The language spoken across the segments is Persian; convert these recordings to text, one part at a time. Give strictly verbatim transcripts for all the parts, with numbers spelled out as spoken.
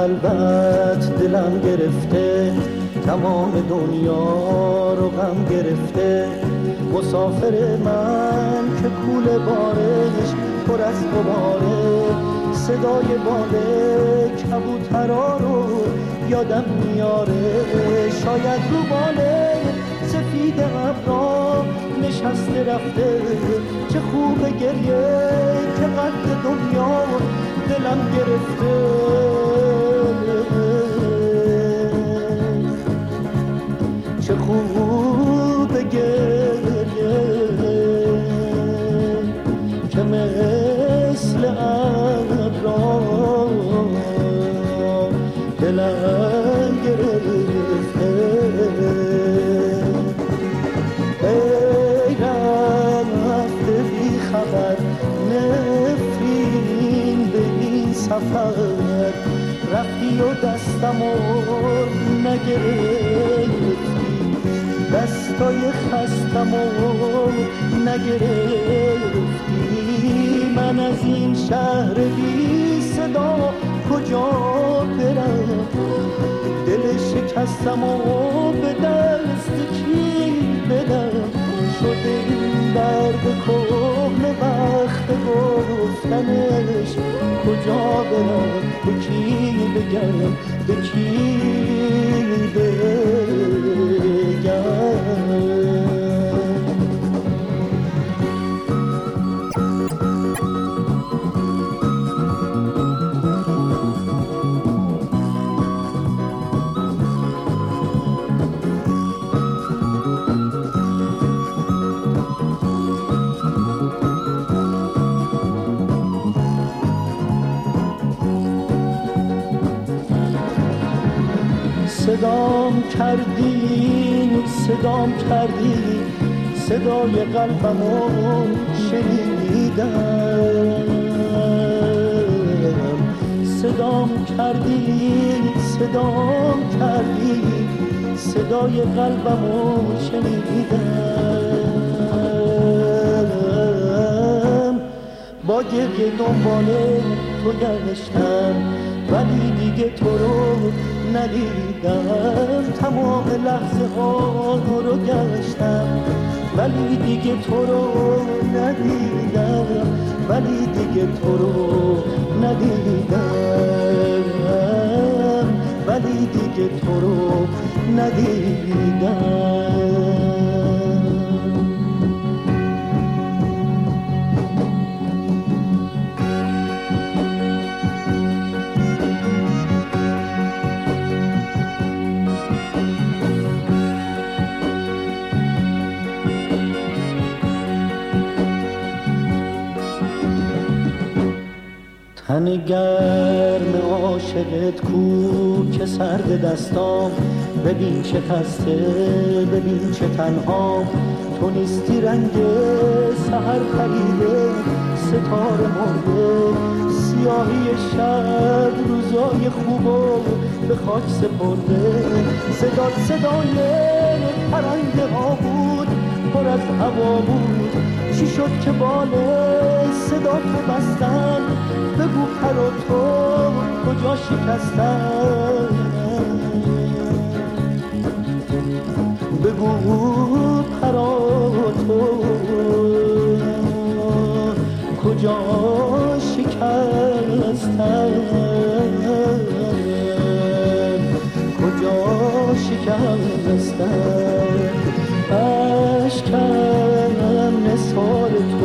قلبت دلم گرفته، تمام دنیا رو غم گرفته. مسافر من که کوله بارش پر از غباره، صدای باله کبوترا رو یادم میاره. شاید رو باله سفید ابرا نشسته رفته، چه خوب گریه که قد دنیا دلم گرفته. چه خوب گریه که مثل ابرا دلم گرفته. ای رفته بی خبر نفرین به این سفر، رفتی و دستمو نگرفتی، دستای خستمو نگرفتی. من از این شهر بی صدا کجا برم؟ دل شکستمو به دست کی بدم؟ شده این درد کهنه وقت گفتنش، کجا برم؟ به کی بگم؟ به کی بگم؟ صدام کردی صدام کردی صدای قلبمو شنیدم. صدام کردی صدام کردی صدای قلبمو شنیدم. با گریه دنبال تو گشتم ولی دیگه تو رو ندیدم. تمام لحظه ها رو گشتم ولی دیگه تو رو ندیدم، ولی دیگه تو رو ندیدم، ولی دیگه تو رو ندیدم. تن گرم عاشقت کو که سرد دستام، ببین چه خسته ببین چه تنها. تو نیستی رنگ سحر پریده ستاره مرده، سیاهی شب روزای خوبو به خاک سپرده. صدات صدای پرنده ها بود پر از هوا بود، چی شد که باله صدا تو بستن؟ بگو پر و تو کجا شکستن؟ بگو پر و تو کجا شکستن؟ کجا شکستن؟ اشکم نثار تو،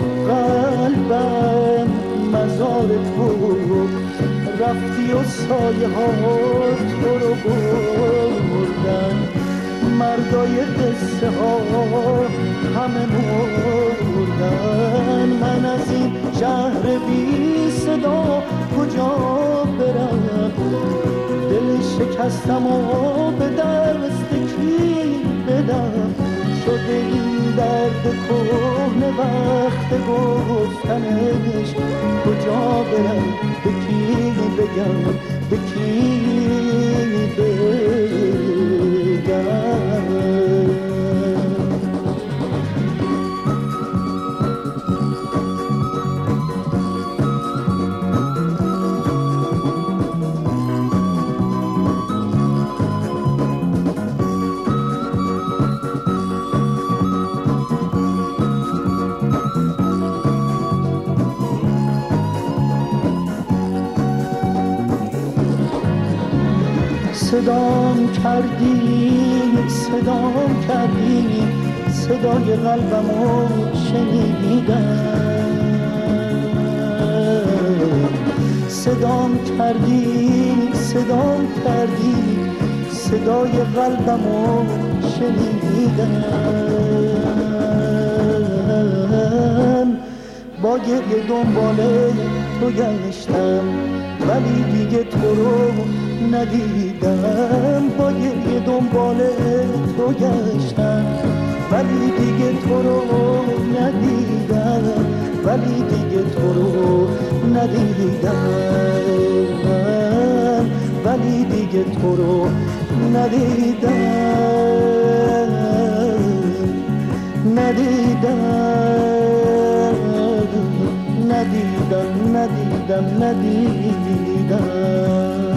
قلبم مزار تو، رفتی و سایه ها تو رو بردن. مردای قصه ها همه مردن. من از این شهر بی صدا کجا برم؟ دل شکستم و به دست کی بدم؟ شده این درد کهنه وقت گفتنش، کجا برم؟ به کی بگم؟ به کی بگم؟ صدام کردی صدام کردی صدای قلبمو شنیدم صدام کردی صدام کردی صدای قلبمو شنیدم با گریه دنباله تو گشتم ولی دیگه تو رو ندیدم با گریه دنباله تو گشتم ولی دیگه تو رو ندیدم ولی دیگه تو رو ندیدم ولی دیگه تو رو ندیدم ندیدم ندیدم ندیدم ندیدم